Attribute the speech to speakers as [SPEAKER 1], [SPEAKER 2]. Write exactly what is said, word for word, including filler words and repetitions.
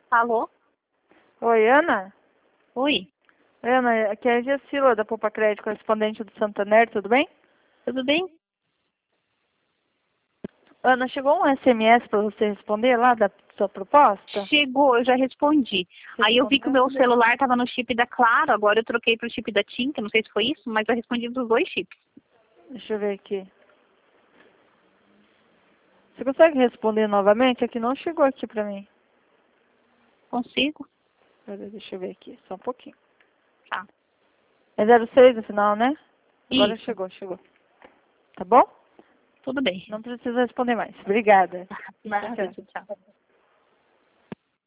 [SPEAKER 1] Alô?
[SPEAKER 2] Oi, Ana?
[SPEAKER 1] Oi,
[SPEAKER 2] Ana, aqui é a Gessila da Poupa Crédito, correspondente do Santander, tudo bem?
[SPEAKER 1] tudo bem?
[SPEAKER 2] Ana, chegou um S M S para você responder lá da sua proposta?
[SPEAKER 1] Chegou, eu já respondi. Aí eu vi que o meu
[SPEAKER 2] Respondeu?
[SPEAKER 1] celular estava no chip da Claro, agora eu troquei para o chip da TIM, que eu não sei se foi isso, mas eu respondi dos dois chips.
[SPEAKER 2] Deixa eu ver aqui. Você consegue responder novamente? É que não chegou aqui para mim.
[SPEAKER 1] Consigo?
[SPEAKER 2] Pera, deixa eu ver aqui, só um pouquinho.
[SPEAKER 1] Tá.
[SPEAKER 2] É zero seis no final, né? Agora
[SPEAKER 1] Isso,
[SPEAKER 2] chegou, chegou. Tá bom?
[SPEAKER 1] tudo bem.
[SPEAKER 2] Não precisa responder mais. Obrigada. Tchau,
[SPEAKER 1] Nada,
[SPEAKER 2] tchau.
[SPEAKER 1] tchau.